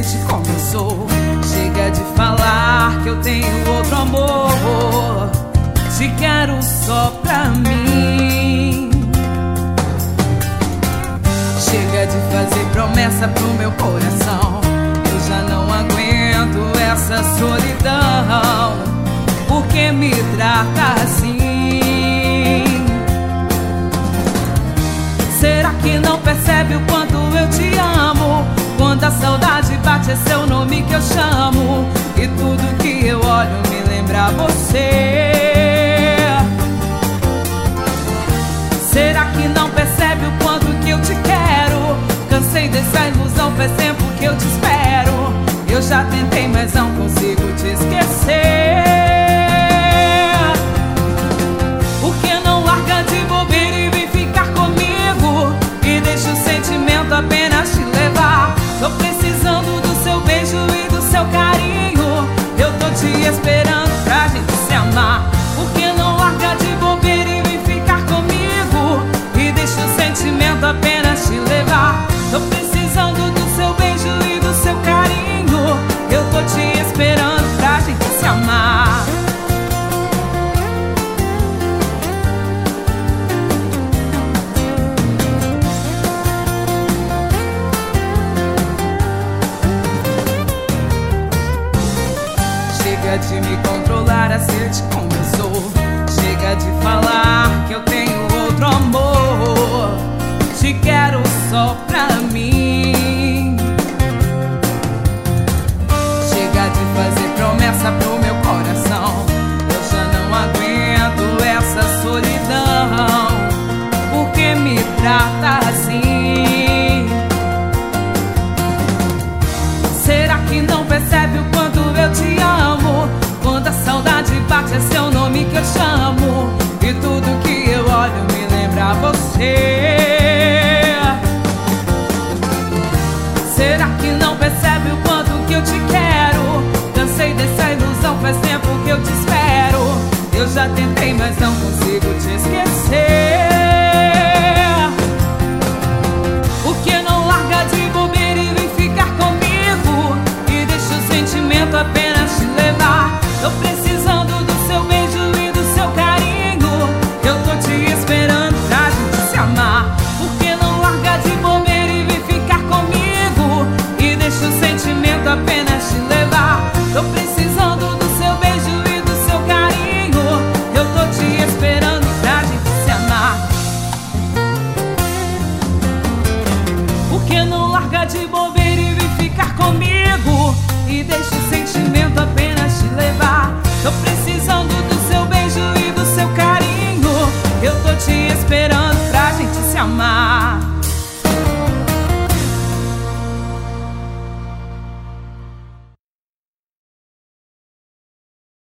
cacete começou. Chega de falar que eu tenho outro amor. Te quero só pra mim. Chega de fazer promessa pro meu coração. Eu já não aguento essa solidão. Por que me trata assim? Será que não percebe o quanto eu te amo? Quando a saudade bate é seu nome que eu chamo. E tudo que eu olho me lembra você. Será que não percebe o quanto que eu te quero? Cansei dessa ilusão, faz tempo que eu te espero. Eu já tentei, mas não consigo te esquecer. Por que não larga de bobeira e vem ficar comigo? E deixa o sentimento apenas te levar. Tô precisando do seu beijo e do seu carinho. Eu tô te esperando pra gente se amar. Por que não larga de bobeira e vem ficar comigo? E deixa o sentimento apenas te levar. Tô precisando do seu beijo e do seu carinho. Eu tô te esperando pra gente se amar. Chega de me controlar, a sede começou. Chega de falar que eu tenho outro amor. Te quero só pra mim. Chega de fazer promessa pro meu coração. Eu já não aguento essa solidão. Por que me trata assim? Será que não percebe o quanto eu te amo? Quando a saudade bate é seu nome que eu chamo. E tudo que eu olho me lembra você. Será que não percebe o quanto que eu te quero? Cansei dessa ilusão, faz tempo que eu te espero. Eu já tentei, mas não consigo te esquecer. Por que não larga de bobeira e vem ficar comigo? E deixa o sentimento apenas te levar. Tô precisando do seu beijo e do seu carinho. Eu tô te esperando pra gente se amar. Por que não larga de bobeira e vem ficar comigo? E deixa o sentimento apenas te levar. Tô precisando do seu beijo e do seu carinho. Eu tô te esperando pra gente se amar. Por que não larga de bobeira e vem ficar comigo? E deixa o sentimento apenas te levar. Tô precisando do seu beijo e do seu carinho. Eu tô te esperando pra gente se amar.